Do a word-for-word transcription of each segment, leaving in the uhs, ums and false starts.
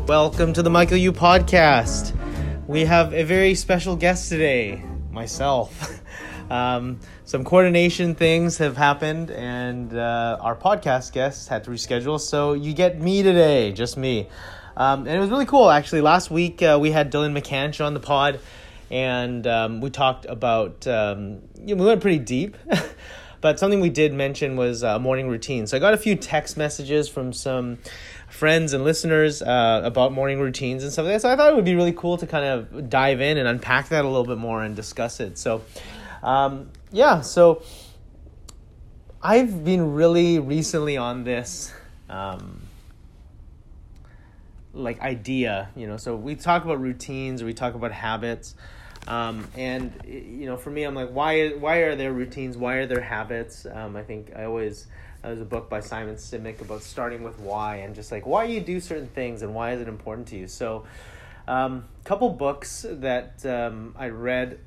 Welcome to the Michael Yu Podcast. We have a very special guest today, myself. um, some coordination things have happened, and uh, our podcast guest had to reschedule, so you get me today, just me. Um, and it was really cool, actually. Last week, uh, we had Dylan McCanch on the pod, and um, we talked about, um, you know, we went pretty deep. But something we did mention was uh, morning routine. So I got a few text messages from some friends and listeners uh, about morning routines and stuff like that. So I thought it would be really cool to kind of dive in and unpack that a little bit more and discuss it. So, um, yeah, so I've been really recently on this um, like idea, you know, so we talk about routines, or we talk about habits. Um, and, you know, for me, I'm like, why, why are there routines? Why are there habits? Um, I think I always, uh, there's a book by Simon Sinek about starting with why, and just like, why you do certain things and why is it important to you? So, um, couple books that, um, I read,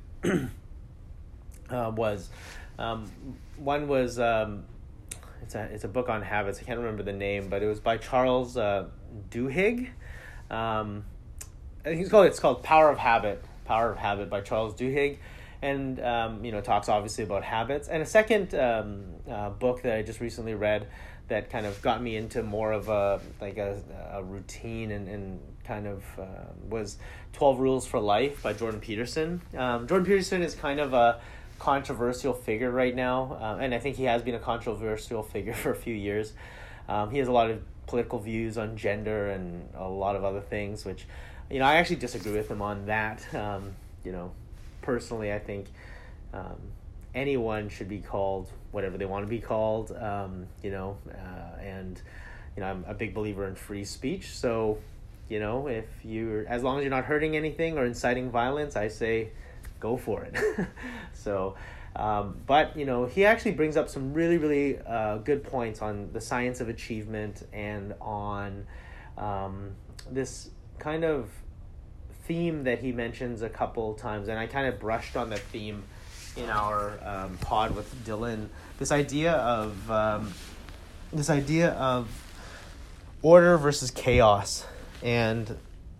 uh, was, um, one was, um, it's a, it's a book on habits. I can't remember the name, but it was by Charles, uh, Duhigg. Um, I think it's called, it's called Power of Habit. Power of Habit by Charles Duhigg, and um, you know, talks obviously about habits. And a second um, uh, book that I just recently read that kind of got me into more of a like a, a routine and, and kind of uh, was twelve Rules for Life by Jordan Peterson. Um, Jordan Peterson is kind of a controversial figure right now, uh, and I think he has been a controversial figure for a few years. Um, he has a lot of political views on gender and a lot of other things, which, you know, I actually disagree with him on that. Um, you know, personally, I think um, anyone should be called whatever they want to be called. Um, you know, uh, and you know, I'm a big believer in free speech. So, you know, if you're, as long as you're not hurting anything or inciting violence, I say, go for it. so, um, but you know, he actually brings up some really, really uh, good points on the science of achievement and on um, this kind of theme that he mentions a couple times, and I kind of brushed on that theme in our um, pod with Dylan. This idea of um, this idea of order versus chaos, and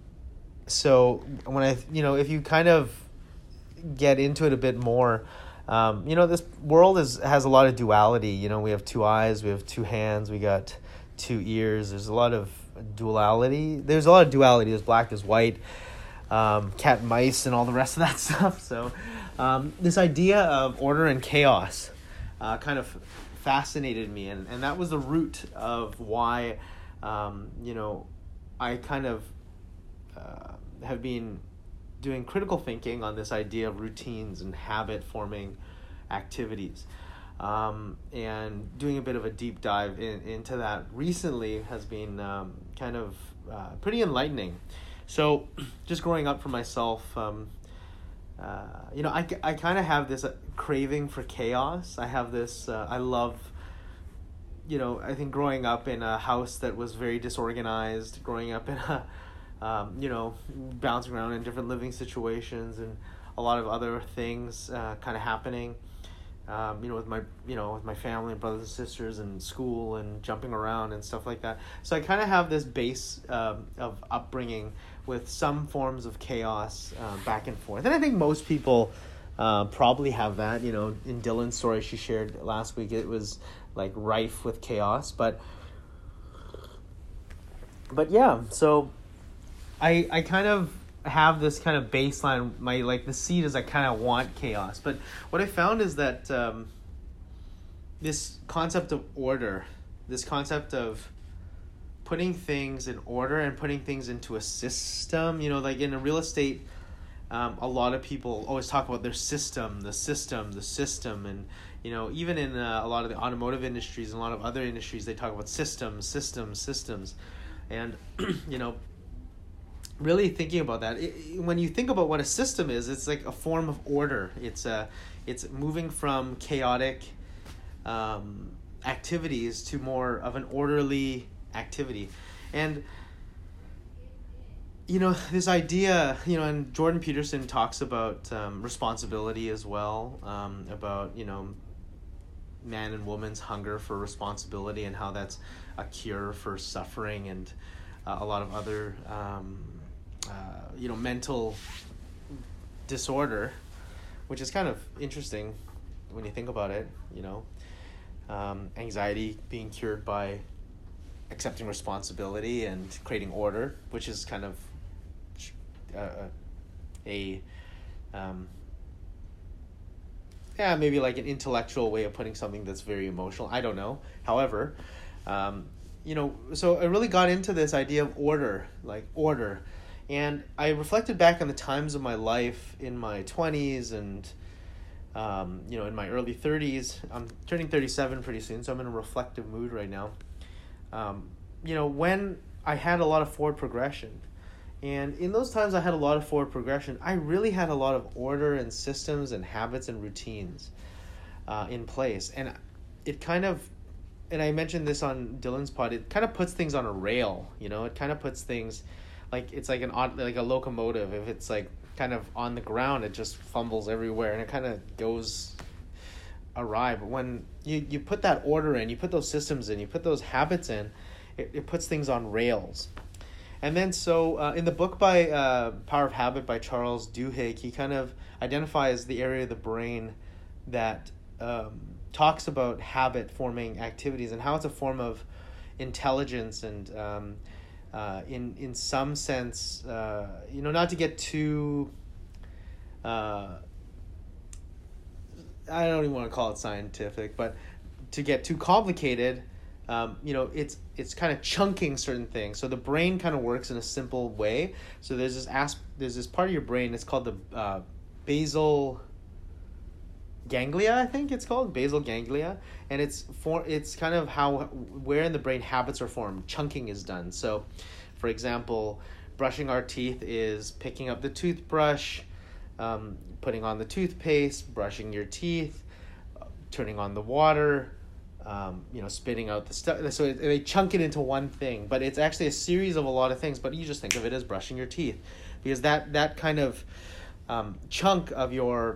so when I, you know, if you kind of get into it a bit more, um, you know, this world is has a lot of duality. You know, we have two eyes, we have two hands, we got two ears. There's a lot of duality. There's a lot of duality. There's black, there's white, um, cat and mice, and all the rest of that stuff. So um, this idea of order and chaos uh, kind of fascinated me, and, and that was the root of why, um, you know, I kind of uh, have been doing critical thinking on this idea of routines and habit-forming activities. Um, and doing a bit of a deep dive in, into that recently has been um, kind of uh, pretty enlightening. So just growing up for myself, um, uh, you know, I, I kind of have this uh, craving for chaos. I have this, uh, I love, you know, I think growing up in a house that was very disorganized, growing up in a, um, you know, bouncing around in different living situations and a lot of other things uh, kind of happening. Um, you know, with my, you know, with my family and brothers and sisters and school and jumping around and stuff like that. So I kind of have this base um, of upbringing with some forms of chaos uh, back and forth. And I think most people uh, probably have that. You know, in Dylan's story she shared last week, it was like rife with chaos. But, but yeah, so I I kind of have this kind of baseline, my like the seed is I kind of want chaos. But what I found is that um, this concept of order, this concept of putting things in order and putting things into a system, you know, like in a real estate, um, a lot of people always talk about their system, the system, the system. And, you know, even in uh, a lot of the automotive industries and a lot of other industries, they talk about systems, systems, systems. And, you know, really thinking about that, it, when you think about what a system is, it's like a form of order. It's a, it's moving from chaotic um, activities to more of an orderly activity. And, you know, this idea, you know, and Jordan Peterson talks about um, responsibility as well, um, about, you know, man and woman's hunger for responsibility and how that's a cure for suffering and uh, a lot of other um, uh, you know mental disorder, which is kind of interesting when you think about it. You know, um, anxiety being cured by accepting responsibility and creating order, which is kind of uh, a um, yeah, maybe like an intellectual way of putting something that's very emotional. I don't know. However, um, you know, so I really got into this idea of order, like order. And I reflected back on the times of my life in my twenties and, um, you know, in my early thirties. I'm turning thirty-seven pretty soon, so I'm in a reflective mood right now. Um, you know, when I had a lot of forward progression. And in those times I had a lot of forward progression, I really had a lot of order and systems and habits and routines uh, in place. And it kind of, and I mentioned this on Dylan's pod, it kind of puts things on a rail, you know, it kind of puts things like, it's like an odd, like a locomotive. If it's like kind of on the ground, it just fumbles everywhere and it kind of goes awry. But when you, you put that order in, you put those systems in, you put those habits in, it, it puts things on rails. And then so uh, in the book by uh, Power of Habit by Charles Duhigg, he kind of identifies the area of the brain that um, talks about habit forming activities and how it's a form of intelligence and um, uh, in in some sense, uh, you know, not to get too, uh, I don't even want to call it scientific, but to get too complicated, um, you know, it's it's kind of chunking certain things. So the brain kind of works in a simple way. So there's this asp- there's this part of your brain. It's called the uh, basal ganglia. I think it's called basal ganglia, and it's for it's kind of how where in the brain habits are formed. Chunking is done. So, for example, brushing our teeth is picking up the toothbrush, um, putting on the toothpaste, brushing your teeth, turning on the water. Um, you know, spitting out the stuff. So it, they chunk it into one thing, but it's actually a series of a lot of things. But you just think of it as brushing your teeth, because that that kind of um, chunk of your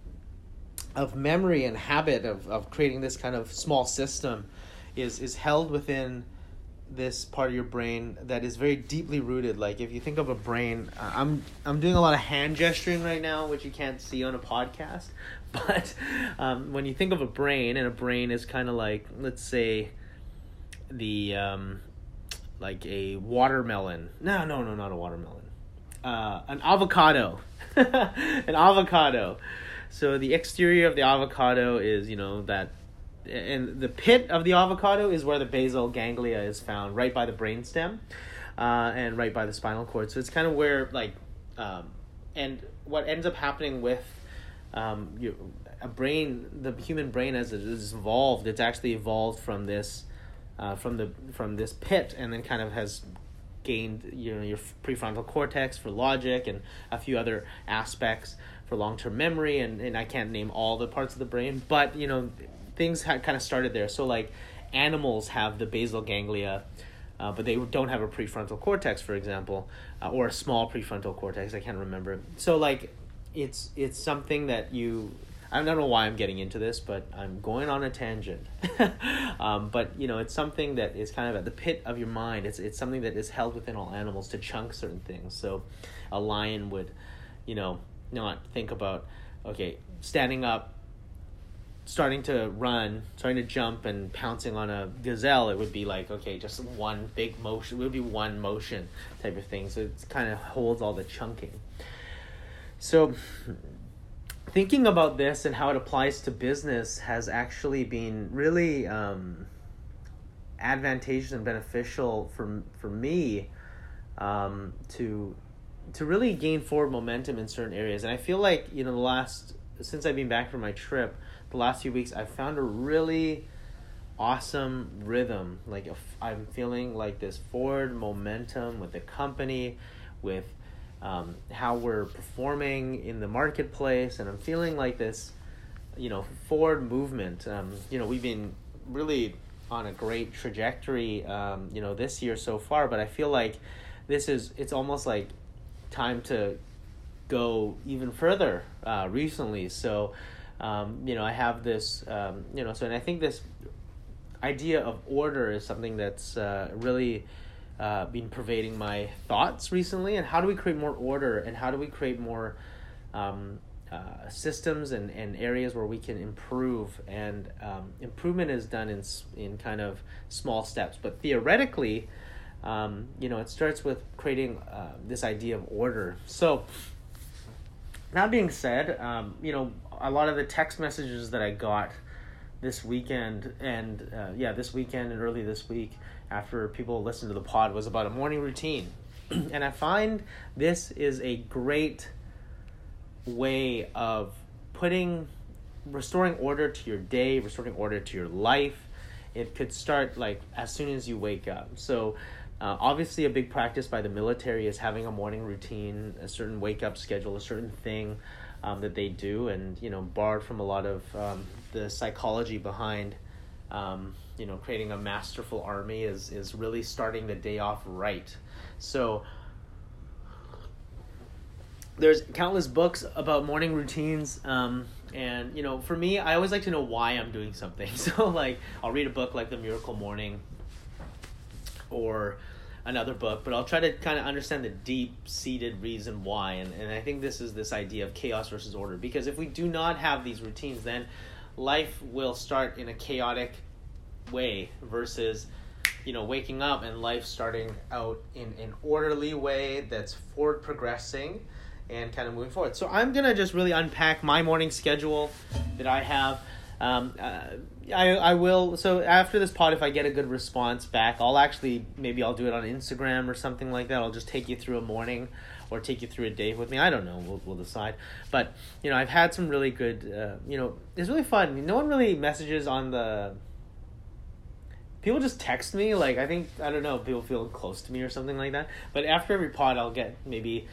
of memory and habit of, of creating this kind of small system is is held within this part of your brain that is very deeply rooted. Like if you think of a brain, uh, I'm I'm doing a lot of hand gesturing right now, which you can't see on a podcast. But um, when you think of a brain, and a brain is kind of like, let's say, the um, like a watermelon. No, no, no, not a watermelon. Uh, an avocado. An avocado. So the exterior of the avocado is, you know, that, and the pit of the avocado is where the basal ganglia is found, right by the brainstem, uh, and right by the spinal cord. So it's kind of where, like, um, and what ends up happening with um, you, a brain, the human brain as it is evolved, it's actually evolved from this, uh, from the from this pit, and then kind of has gained, you know, your prefrontal cortex for logic and a few other aspects for long-term memory, and, and I can't name all the parts of the brain, but, you know, things had kind of started there. So, like, animals have the basal ganglia, uh, but they don't have a prefrontal cortex, for example, uh, or a small prefrontal cortex. I can't remember. So, like, it's it's something that you... I don't know why I'm getting into this, but I'm going on a tangent. um, but, you know, it's something that is kind of at the pit of your mind. It's it's something that is held within all animals to chunk certain things. So a lion would, you know, not think about, okay, standing up, starting to run, starting to jump and pouncing on a gazelle. It would be like, okay, just one big motion. It would be one motion type of thing. So it kind of holds all the chunking. So thinking about this and how it applies to business has actually been really um, advantageous and beneficial for for me um, to to really gain forward momentum in certain areas. And I feel like, you know, the last, since I've been back from my trip, the last few weeks, I've found a really awesome rhythm. Like, if I'm feeling like this forward momentum with the company, with um, how we're performing in the marketplace, and I'm feeling like this, you know, forward movement. Um, you know, we've been really on a great trajectory, um, you know, this year so far, but I feel like this is, it's almost like time to go even further uh, recently. So, um, you know, I have this, um, you know, so, and I think this idea of order is something that's uh, really uh, been pervading my thoughts recently. And how do we create more order, and how do we create more um, uh, systems and, and areas where we can improve? And um, improvement is done in in kind of small steps, but theoretically, um, you know, it starts with creating uh, this idea of order. So that being said, um, you know, a lot of the text messages that I got this weekend and uh, yeah, this weekend and early this week after people listened to the pod was about a morning routine. And I find this is a great way of putting, restoring order to your day, restoring order to your life. It could start like as soon as you wake up. So uh, obviously a big practice by the military is having a morning routine, a certain wake up schedule, a certain thing um, that they do, and, you know, borrowed from a lot of um, the psychology behind, um, you know, creating a masterful army is, is really starting the day off right. So there's countless books about morning routines, um, and, you know, for me, I always like to know why I'm doing something. So, like, I'll read a book like The Miracle Morning or another book, but I'll try to kind of understand the deep-seated reason why, and, and I think this is this idea of chaos versus order, because if we do not have these routines, then life will start in a chaotic way versus, you know, waking up and life starting out in an orderly way that's forward progressing and kind of moving forward. So I'm going to just really unpack my morning schedule that I have. Um, uh, I I will, so after this pod, if I get a good response back, I'll actually, maybe I'll do it on Instagram or something like that. I'll just take you through a morning or take you through a day with me. I don't know, we'll we'll decide. But, you know, I've had some really good, uh, you know, it's really fun. No one really messages on the, people just text me, like, I think, I don't know, people feel close to me or something like that. But after every pod, I'll get maybe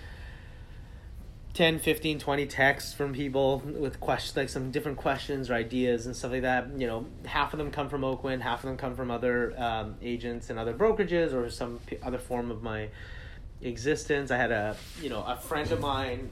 ten, fifteen, twenty texts from people with questions, like some different questions or ideas and stuff like that. You know, half of them come from Oakwyn, half of them come from other um, agents and other brokerages or some p- other form of my existence. I had a, you know, a friend of mine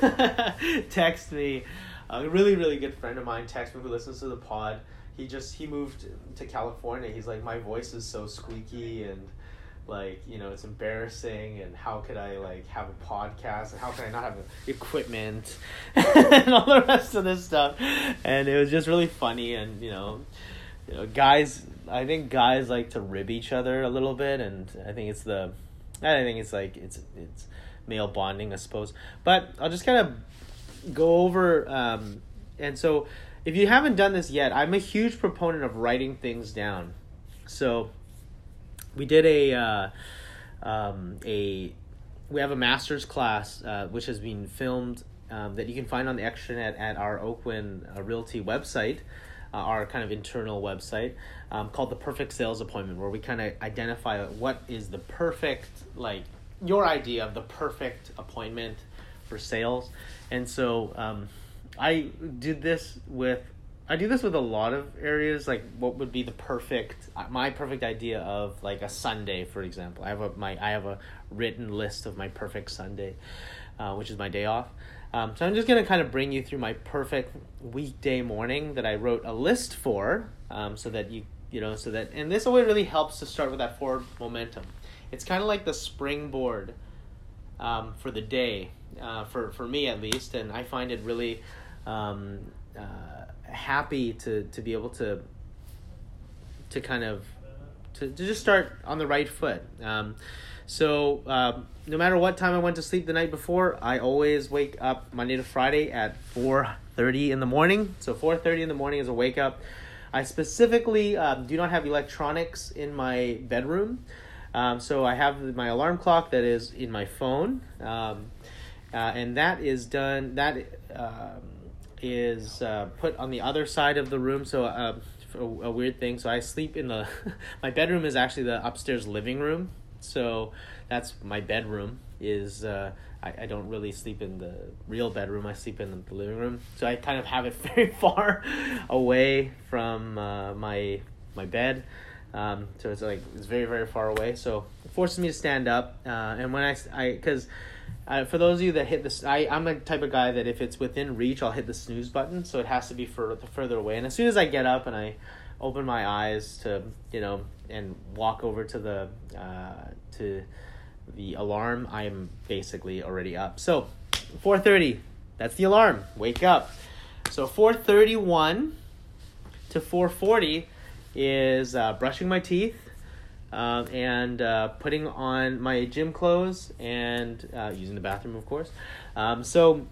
text me, a really, really good friend of mine text me who listens to the pod. He just, he moved to California. He's like, my voice is so squeaky and, like, you know, it's embarrassing, and how could I, like, have a podcast, and how can I not have equipment and all the rest of this stuff. And it was just really funny. And, you know, you know, guys, I think guys like to rib each other a little bit, and I think it's the, I think it's like, it's, it's male bonding, I suppose. But I'll just kind of go over, um, and so if you haven't done this yet, I'm a huge proponent of writing things down. So we did a uh, um, a we have a master's class uh, which has been filmed um, that you can find on the extranet at our Oakwyn uh, Realty website, uh, our kind of internal website, um, called The Perfect Sales Appointment, where we kind of identify what is the perfect, like, your idea of the perfect appointment for sales. And so um, I did this with I do this with a lot of areas, like what would be the perfect, my perfect idea of, like, a Sunday, for example. I have a my I have a written list of my perfect Sunday, uh, which is my day off. Um, so I'm just gonna kind of bring you through my perfect weekday morning that I wrote a list for, um, so that you you know so that and this always really helps to start with that forward momentum. It's kind of like the springboard um, for the day, uh, for for me at least, and I find it really. Um, uh, happy to to be able to to kind of to, to just start on the right foot. Um, so um, no matter what time I went to sleep the night before, I always wake up Monday to Friday at four thirty in the morning. So four thirty in the morning is a wake up. I specifically um, do not have electronics in my bedroom. Um, so I have my alarm clock that is in my phone. Um, uh, and that is done, that um, is uh, put on the other side of the room. So uh, a, a weird thing. So I sleep in the, my bedroom is actually the upstairs living room. So that's my bedroom is, uh, I, I don't really sleep in the real bedroom. I sleep in the living room. So I kind of have it very far away from uh, my my bed. Um, so it's like, it's very, very far away. So it forces me to stand up. Uh, and when I, I cause uh, for those of you that hit this, I, I'm the type of guy that if it's within reach, I'll hit the snooze button. So it has to be for, further away. And as soon as I get up and I open my eyes to, you know, and walk over to the uh, to the alarm, I'm basically already up. So four thirty, that's the alarm. Wake up. So four thirty-one to four forty is uh, brushing my teeth uh, and uh, putting on my gym clothes and uh, using the bathroom, of course. Um, so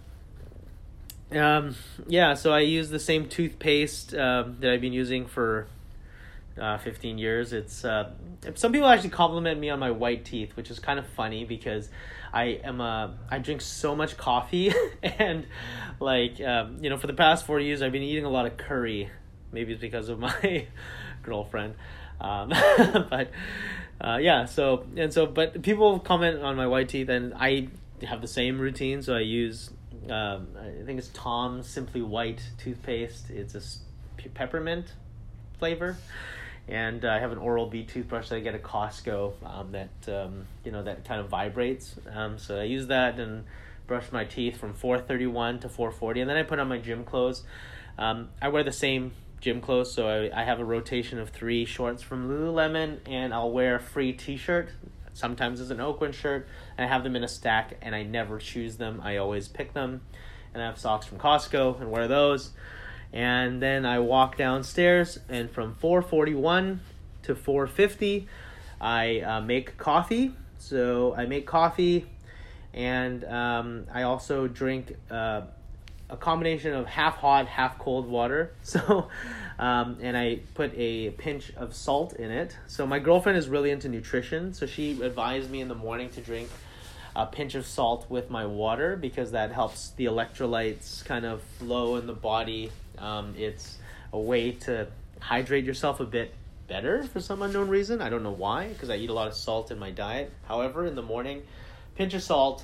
um, yeah, so I use the same toothpaste uh, that I've been using for uh, fifteen years. It's uh, some people actually compliment me on my white teeth, which is kind of funny because I am a I drink so much coffee and like um, you know, for the past four years I've been eating a lot of curry. Maybe it's because of my girlfriend, um, but uh, yeah. So and so, but people comment on my white teeth, and I have the same routine. So I use um, I think it's Tom's Simply White toothpaste. It's a s- peppermint flavor. And uh, I have an Oral-B toothbrush that I get at Costco um, that um, you know that kind of vibrates. Um, so I use that and brush my teeth from four thirty-one to four forty, and then I put on my gym clothes. Um, I wear the same gym clothes, so I, I have a rotation of three shorts from Lululemon, and I'll wear a free T-shirt. Sometimes it's an Oakland shirt, and I have them in a stack, and I never choose them. I always pick them, and I have socks from Costco and wear those. And then I walk downstairs, and from four forty-one to four fifty, I uh, make coffee. So I make coffee, and um, I also drink uh, a combination of half hot, half cold water. So, um, and I put a pinch of salt in it. So my girlfriend is really into nutrition, so she advised me in the morning to drink a pinch of salt with my water because that helps the electrolytes kind of flow in the body. Um, it's a way to hydrate yourself a bit better for some unknown reason. I don't know why, because I eat a lot of salt in my diet. However, in the morning, pinch of salt,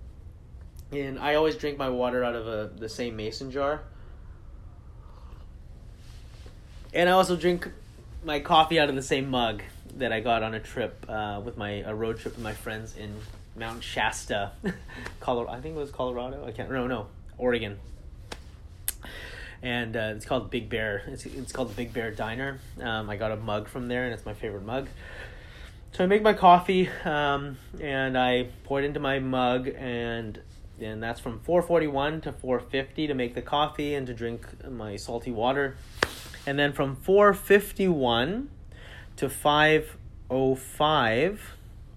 and I always drink my water out of a, the same mason jar. And I also drink my coffee out of the same mug that I got on a trip uh, with my a road trip with my friends in Mount Shasta, Colorado. I think it was Colorado. I can't. No, no, Oregon. And uh, it's called Big Bear. It's it's called the Big Bear Diner. Um, I got a mug from there, and it's my favorite mug. So I make my coffee, um, and I pour it into my mug, and and that's from four forty-one to four fifty to make the coffee and to drink my salty water. And then from four fifty-one to five oh five,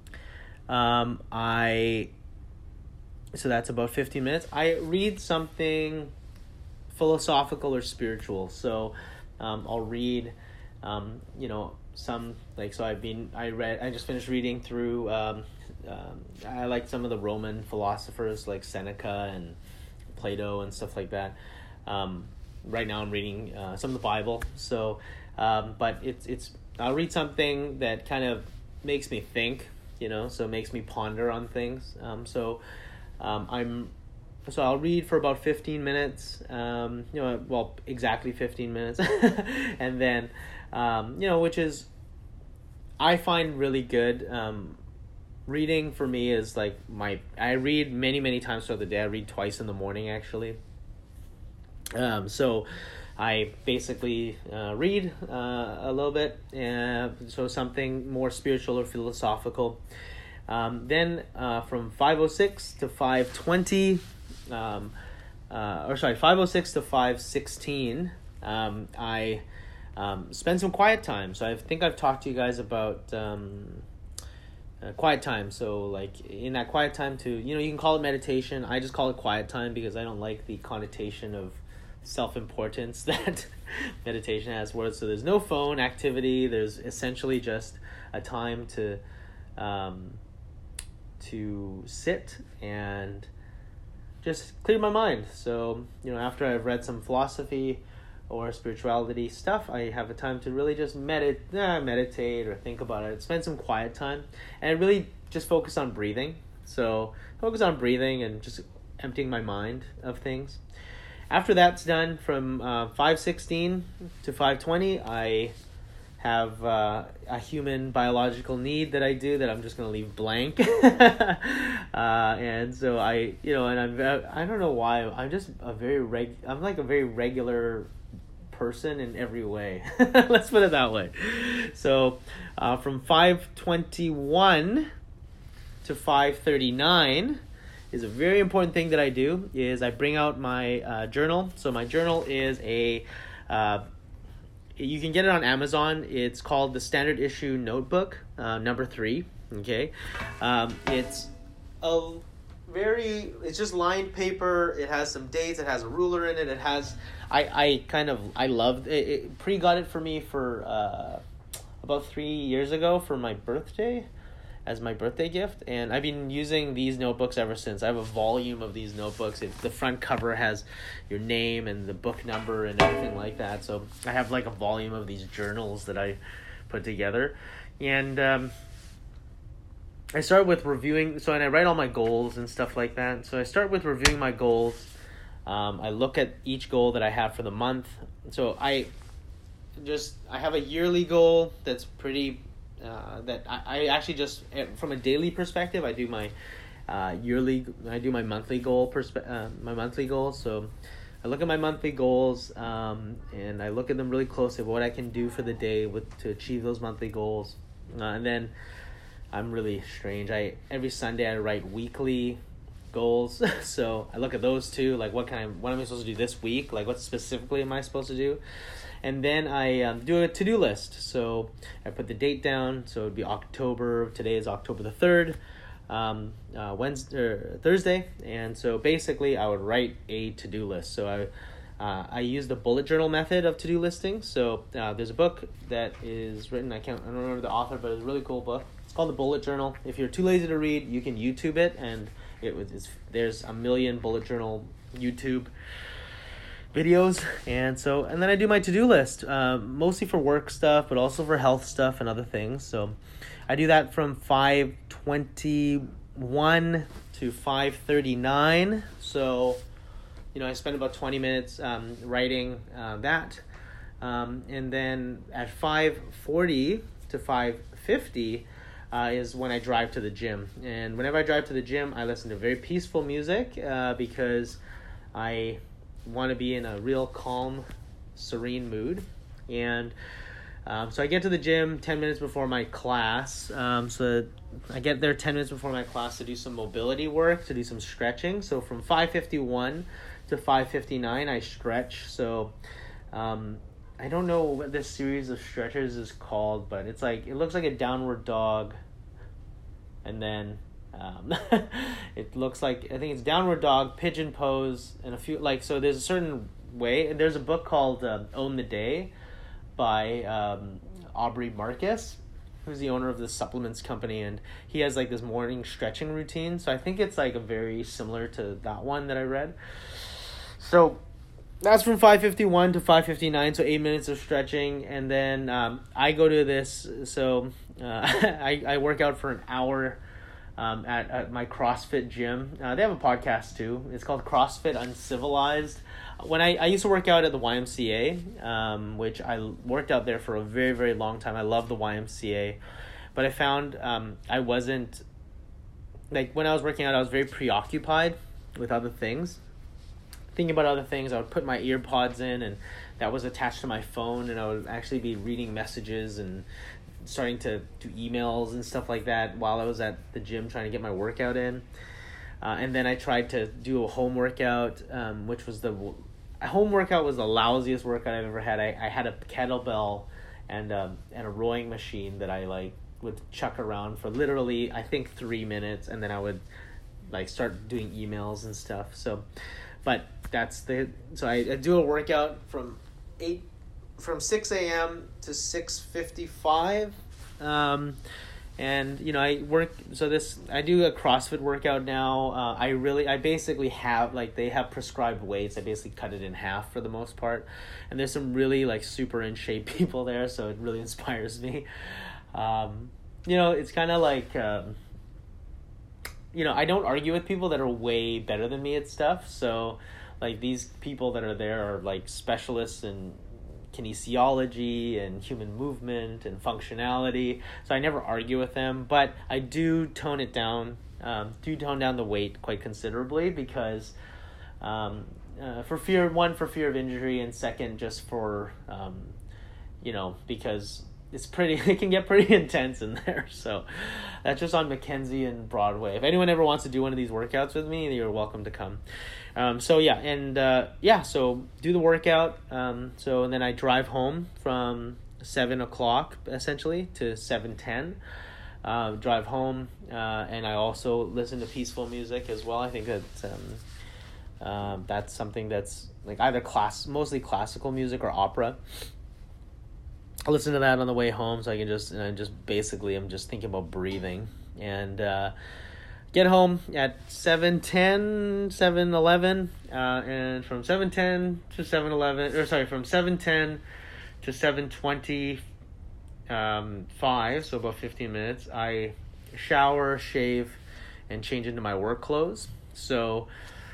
um, I, so that's about fifteen minutes. I read something philosophical or spiritual. So um, I'll read, um, you know, some, like, so I've been, I read, I just finished reading through, um, um, I like some of the Roman philosophers like Seneca and Plato and stuff like that. Um, right now I'm reading uh, some of the Bible. So, um, but it's, it's, I'll read something that kind of makes me think, you know, so it makes me ponder on things. Um, so um, I'm, So I'll read for about fifteen minutes, um, you know, well, exactly fifteen minutes. And then, um, you know, which is, I find really good. Um, reading for me is like my, I read many, many times throughout the day. I read twice in the morning, actually. Um, so I basically uh, read uh, a little bit, uh, so something more spiritual or philosophical. Um, then uh, from five oh six to five twenty, um, uh, or sorry, five oh six to five sixteen, um, I um, spend some quiet time. So I think I've talked to you guys about um, uh, quiet time. So like in that quiet time to, you know, you can call it meditation. I just call it quiet time because I don't like the connotation of self-importance that meditation has. Where so there's no phone activity. There's essentially just a time to um, to sit and just clear my mind. So, you know, after I've read some philosophy or spirituality stuff, I have a time to really just medit- eh, meditate or think about it, spend some quiet time, and really just focus on breathing. So focus on breathing and just emptying my mind of things. After that's done, from uh, five sixteen to five twenty, I have uh, a human biological need that I do that I'm just going to leave blank. uh, and so I, you know, and I'm, I don't know why, I'm just a very reg, I'm like a very regular person in every way. Let's put it that way. So uh, from five twenty-one to five thirty-nine is a very important thing that I do, is I bring out my uh, journal. So my journal is a, uh, you can get it on Amazon. It's called the Standard Issue Notebook, uh, number three, okay? Um, it's a very, it's just lined paper. It has some dates. It has a ruler in it. It has, I, I kind of, I loved it. it Pre got it for me for uh, about three years ago for my birthday, as my birthday gift, and I've been using these notebooks ever since. I have a volume of these notebooks. It, the front cover has your name and the book number and everything like that. So I have like a volume of these journals that I put together, and um, I start with reviewing. So and I write all my goals and stuff like that. So I start with reviewing my goals. Um, I look at each goal that I have for the month. So I just I have a yearly goal that's pretty. Uh, that I, I actually just, from a daily perspective, I do my uh, yearly, I do my monthly goal, perspe- uh, my monthly goals. So I look at my monthly goals um, and I look at them really closely, what I can do for the day with to achieve those monthly goals. Uh, and then I'm really strange. I every Sunday I write weekly goals. So I look at those too, like what can I, what am I supposed to do this week? Like what specifically am I supposed to do? And then I um, do a to-do list. So I put the date down. So it would be October. Today is October the third, um, uh, Wednesday, or Thursday. And so basically I would write a to-do list. So I uh, I use the bullet journal method of to-do listing. So uh, there's a book that is written. I can't. I don't remember the author, but it's a really cool book. It's called The Bullet Journal. If you're too lazy to read, you can YouTube it, and it was. It's, there's a million bullet journal YouTube videos, and so and then I do my to-do list, uh, mostly for work stuff, but also for health stuff and other things. So I do that from five twenty-one to five thirty-nine. So you know I spend about twenty minutes um, writing uh, that, um, and then at five forty to five fifty uh, is when I drive to the gym. And whenever I drive to the gym, I listen to very peaceful music uh, because I want to be in a real calm, serene mood. And um, so I get to the gym ten minutes before my class. Um, so I get there ten minutes before my class to do some mobility work, to do some stretching. So from five fifty-one to five fifty-nine, I stretch. So um, I don't know what this series of stretches is called, but it's like, it looks like a downward dog. And then Um, it looks like, I think it's downward dog, pigeon pose, and a few, like, so there's a certain way, and there's a book called um, Own the Day by um, Aubrey Marcus, who's the owner of this supplements company, and he has like this morning stretching routine. So I think it's like a very similar to that one that I read. So that's from five fifty-one to five fifty-nine, so eight minutes of stretching, and then um, I go to this, so uh, I, I work out for an hour Um, at, at my CrossFit gym. Uh, they have a podcast too. It's called CrossFit Uncivilized. When I, I used to work out at the Y M C A, um, which I worked out there for a very, very long time. I love the Y M C A. But I found um, I wasn't, like when I was working out, I was very preoccupied with other things. Thinking about other things, I would put my ear pods in, and that was attached to my phone, and I would actually be reading messages and starting to do emails and stuff like that while I was at the gym trying to get my workout in. Uh, and then I tried to do a home workout, um, which was the... A home workout was the lousiest workout I've ever had. I, I had a kettlebell and um, and a rowing machine that I like would chuck around for literally, I think, three minutes, and then I would like start doing emails and stuff. So, but that's the... So I, I do a workout from eight from six a.m. to six fifty-five, um, and you know I work. So this I do a CrossFit workout now. Uh, I really I basically have like they have prescribed weights. I basically cut it in half for the most part, and there's some really like super in shape people there, so it really inspires me. Um, you know, it's kind of like um, you know I don't argue with people that are way better than me at stuff. So like these people that are there are like specialists in kinesiology and human movement and functionality, so I never argue with them, but I do tone it down, um, do tone down the weight quite considerably because um, uh, for fear, one, for fear of injury, and second, just for, um, you know, because it's pretty, it can get pretty intense in there. So that's just on Mackenzie and Broadway. If anyone ever wants to do one of these workouts with me, you're welcome to come. Um, so yeah, and uh, yeah, so do the workout. Um, so and then I drive home from seven o'clock essentially to seven ten. Uh, drive home, uh, and I also listen to peaceful music as well. I think that um, uh, that's something that's like either class, mostly classical music or opera. I listen to that on the way home, so I can just, and I just basically, I'm just thinking about breathing, and uh, get home at seven ten, seven eleven, uh, and from seven ten to seven eleven, or sorry, from seven ten to seven twenty, um, five, so about fifteen minutes, I shower, shave, and change into my work clothes. So,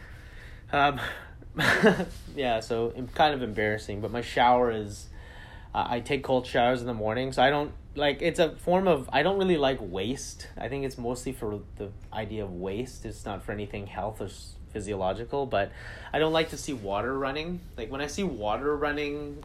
um, yeah, so I'm kind of embarrassing, but my shower is, Uh, I take cold showers in the morning, so I don't, like, it's a form of, I don't really like waste. I think it's mostly for the idea of waste. It's not for anything health or physiological, but I don't like to see water running. Like, when I see water running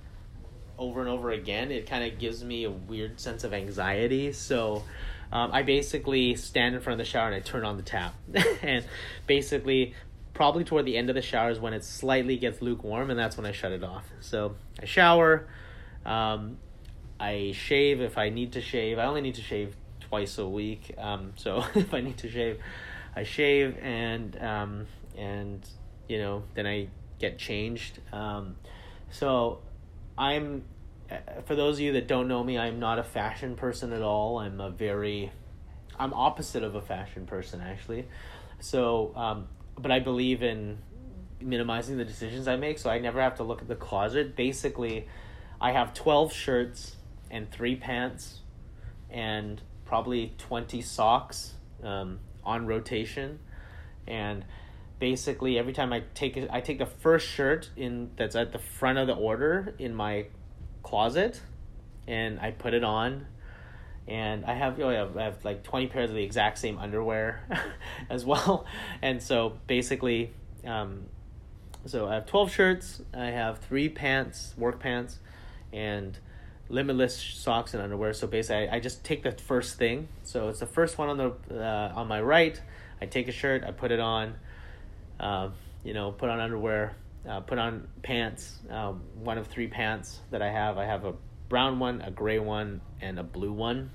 over and over again, it kind of gives me a weird sense of anxiety. So um, I basically stand in front of the shower and I turn on the tap. And basically, probably toward the end of the shower is when it slightly gets lukewarm, and that's when I shut it off. So I shower. Um, I shave if I need to shave. I only need to shave twice a week. Um, so if I need to shave, I shave, and um, and you know, then I get changed. Um, so I'm, for those of you that don't know me, I'm not a fashion person at all. I'm a very, I'm opposite of a fashion person actually. So, um, but I believe in minimizing the decisions I make, so I never have to look at the closet. Basically, I have twelve shirts and three pants and probably twenty socks um, on rotation. And basically, every time I take it, I take the first shirt in that's at the front of the order in my closet, and I put it on. And I have, oh yeah, I have like twenty pairs of the exact same underwear as well. And so basically, um, so I have twelve shirts, I have three pants, work pants, and limitless socks and underwear. So basically, I, I just take the first thing. So it's the first one on the uh, on my right. I take a shirt, I put it on, uh, you know, put on underwear, uh, put on pants, uh, one of three pants that I have. I have a brown one, a gray one, and a blue one.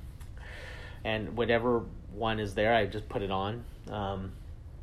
And whatever one is there, I just put it on. Um,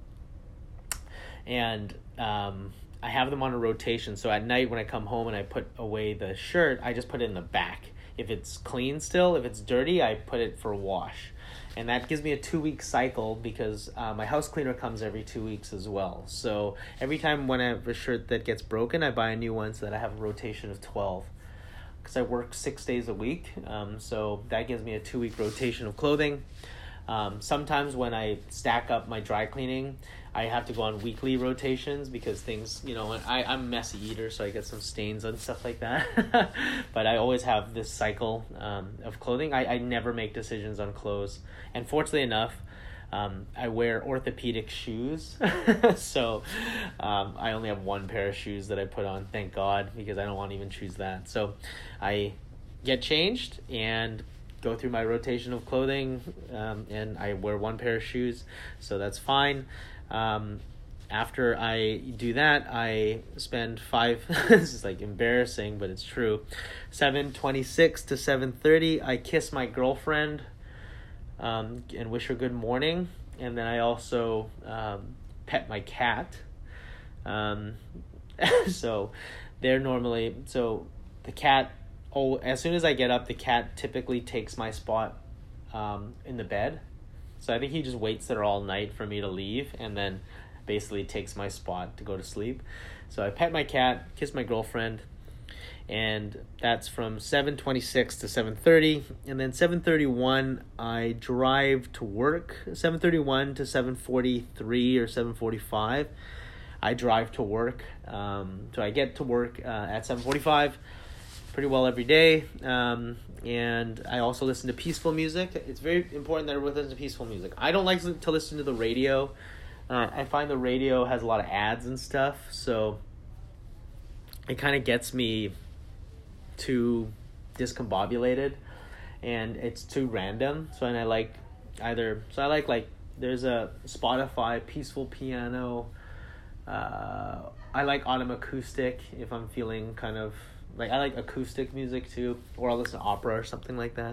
and um, I have them on a rotation. So at night when I come home and I put away the shirt, I just put it in the back. If it's clean still, if it's dirty, I put it for a wash. And that gives me a two-week cycle because uh, my house cleaner comes every two weeks as well. So every time when I have a shirt that gets broken, I buy a new one so that I have a rotation of twelve. Because I work six days a week, um, so that gives me a two-week rotation of clothing. Um, sometimes when I stack up my dry cleaning, I have to go on weekly rotations because things, you know, I, I'm a messy eater, so I get some stains and stuff like that. But I always have this cycle um, of clothing. I, I never make decisions on clothes. And fortunately enough, um, I wear orthopedic shoes. So um, I only have one pair of shoes that I put on, thank God, because I don't want to even choose that. So I get changed and go through my rotation of clothing, um, and I wear one pair of shoes, so that's fine. Um, after I do that, I spend five, this is like embarrassing, but it's true, seven twenty-six to seven thirty, I kiss my girlfriend um, and wish her good morning, and then I also um, pet my cat. Um, so they're normally, so the cat, oh, as soon as I get up, the cat typically takes my spot um, in the bed. So I think he just waits there all night for me to leave and then basically takes my spot to go to sleep. So I pet my cat, kiss my girlfriend, and that's from seven twenty-six to seven thirty. And then seven thirty-one, I drive to work. seven thirty-one to seven forty-three or seven forty-five, I drive to work. Um, so I get to work uh, at seven forty-five. Pretty well every day, um, and I also listen to peaceful music. It's very important that I listen to peaceful music. I don't like to listen to the radio Uh, I find the radio has a lot of ads and stuff, so it kind of gets me too discombobulated, and it's too random. So and I like either so I like like there's a Spotify peaceful piano. Uh, I like autumn acoustic if I'm feeling kind of like I like acoustic music too, or I'll listen to opera or something like that.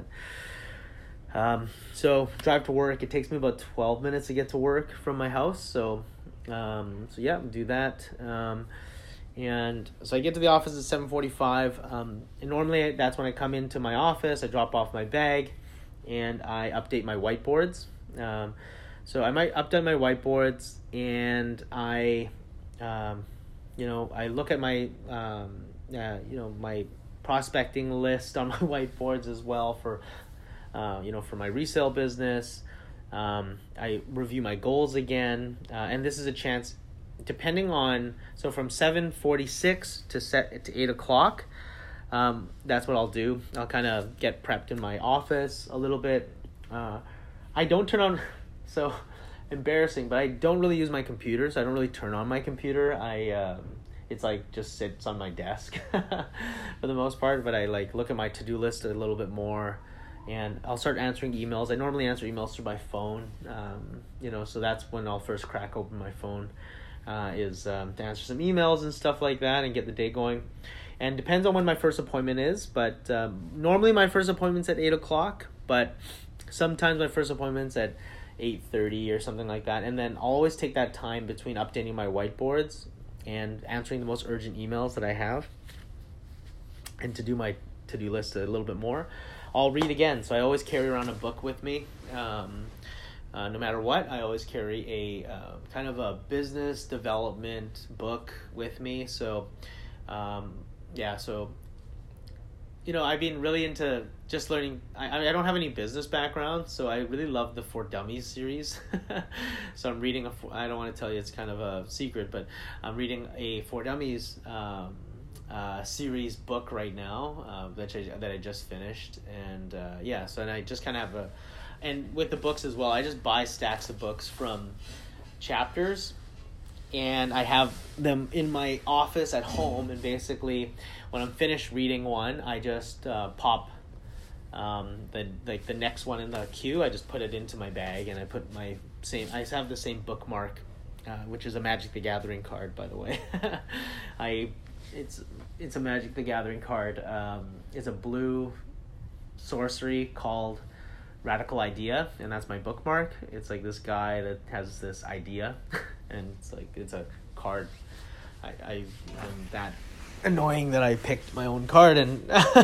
Um, so drive to work. It takes me about twelve minutes to get to work from my house. So, um, so yeah, do that. Um, and so I get to the office at seven forty-five. Um, and normally that's when I come into my office. I drop off my bag, and I update my whiteboards. Um, so I might update my whiteboards, and I, um, you know, I look at my, um, uh, you know, my prospecting list on my whiteboards as well for. Uh, you know, for my resale business. um, I review my goals again, uh, and this is a chance, depending on, so from seven forty-six to set to eight o'clock, um, that's what I'll do. I'll kind of get prepped in my office a little bit. Uh, I don't turn on, so embarrassing, but I don't really use my computer, so I don't really turn on my computer. I, um, it's like just sits on my desk for the most part, but I like look at my to-do list a little bit more. And I'll start answering emails. I normally answer emails through my phone, um, you know, so that's when I'll first crack open my phone, uh, is um, to answer some emails and stuff like that and get the day going. And depends on when my first appointment is, but um, normally my first appointment's at eight o'clock, but sometimes my first appointment's at eight thirty or something like that. And then I'll always take that time between updating my whiteboards and answering the most urgent emails that I have, and to do my to-do list a little bit more. I'll read again. So I always carry around a book with me. Um, uh, no matter what, I always carry a uh, kind of a business development book with me. So, um, yeah, so, you know, I've been really into just learning. I, I mean, I don't have any business background, so I really love the For Dummies series. So I'm reading, a, I don't want to tell you, it's kind of a secret, but I'm reading a For Dummies um, uh series book right now, uh that I, that I just finished, and uh yeah so and I just kind of have a, and with the books as well, I just buy stacks of books from Chapters, and I have them in my office at home, and basically when I'm finished reading one, I just uh pop um the like the next one in the queue. I just put it into my bag, and I put my same I have the same bookmark, uh, which is a Magic the Gathering card, by the way. I It's it's a Magic the Gathering card. Um, it's a blue sorcery called Radical Idea, and that's my bookmark. It's like this guy that has this idea, and it's like it's a card. I, I am that annoying that I picked my own card, and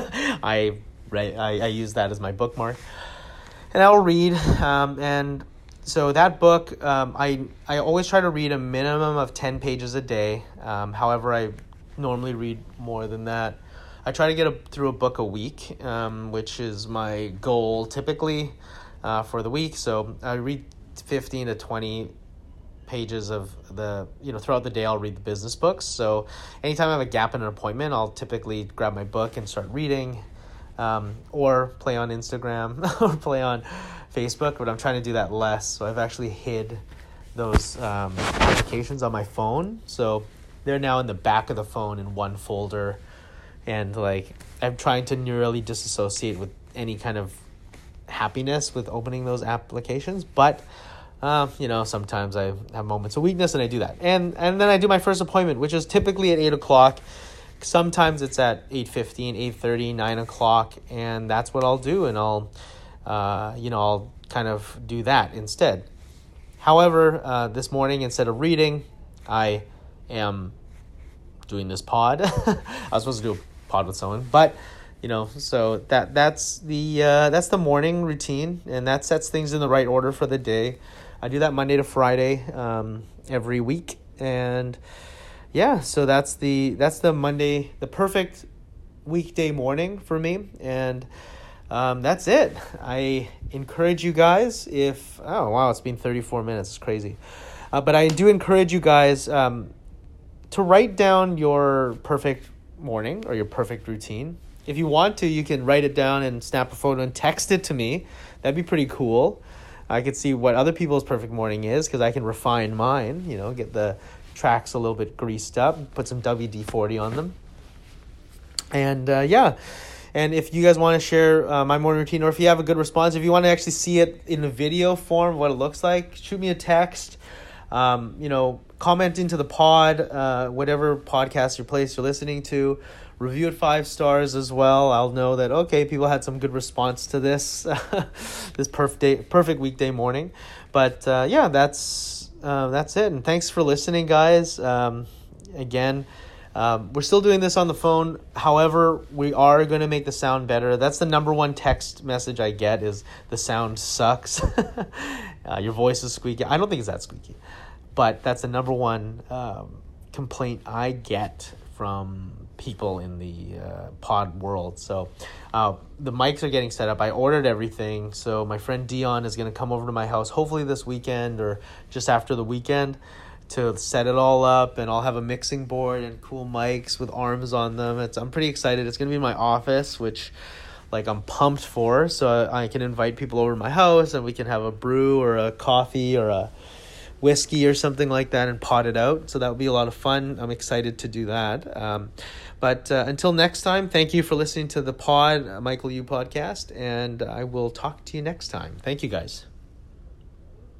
I, I I use that as my bookmark, and I'll read. Um, and so that book, um, I I always try to read a minimum of ten pages a day. Um, however, I normally read more than that. I try to get a, through a book a week, um, which is my goal typically uh, for the week. So I read fifteen to twenty pages of the, you know, throughout the day I'll read the business books. So anytime I have a gap in an appointment, I'll typically grab my book and start reading, um, or play on Instagram or play on Facebook, but I'm trying to do that less. So I've actually hid those um, applications on my phone. So they're now in the back of the phone in one folder, and like I'm trying to neurally disassociate with any kind of happiness with opening those applications. But um, you know, sometimes I have moments of weakness, and I do that. And and then I do my first appointment, which is typically at eight o'clock. Sometimes it's at eight fifteen, eight thirty, nine o'clock, and that's what I'll do. And I'll, uh, you know, I'll kind of do that instead. However, uh, this morning, instead of reading, I am doing this pod. I was supposed to do a pod with someone, but you know, so that that's the uh, that's the morning routine, and that sets things in the right order for the day. I do that Monday to Friday um, every week, and yeah, so that's the that's the Monday, the perfect weekday morning for me, and um, that's it. I encourage you guys, if oh wow, it's been thirty-four minutes, it's crazy, uh, but I do encourage you guys um, to write down your perfect morning or your perfect routine. If you want to, you can write it down and snap a photo and text it to me. That'd be pretty cool. I could see what other people's perfect morning is because I can refine mine, you know, get the tracks a little bit greased up, put some W D forty on them. And uh, yeah, and if you guys want to share uh, my morning routine, or if you have a good response, if you want to actually see it in a video form, what it looks like, shoot me a text. Um, you know, comment into the pod, uh, whatever podcast or place you're listening to. Review it five stars as well. I'll know that, okay, people had some good response to this this perfect day, perfect weekday morning. But uh, yeah, that's uh, that's it. And thanks for listening, guys. Um, again, um, we're still doing this on the phone. However, we are going to make the sound better. That's the number one text message I get is the sound sucks. uh, your voice is squeaky. I don't think it's that squeaky. But that's the number one um, complaint I get from people in the uh, pod world. So uh, the mics are getting set up. I ordered everything. So my friend Dion is going to come over to my house hopefully this weekend or just after the weekend to set it all up, and I'll have a mixing board and cool mics with arms on them. It's I'm pretty excited. It's going to be in my office, which like I'm pumped for. So I can invite people over to my house and we can have a brew or a coffee or a whiskey or something like that and pot it out. So that would be a lot of fun. I'm excited to do that. Um, but uh, until next time, thank you for listening to the pod, uh, Michael Yu podcast, and I will talk to you next time. Thank you, guys.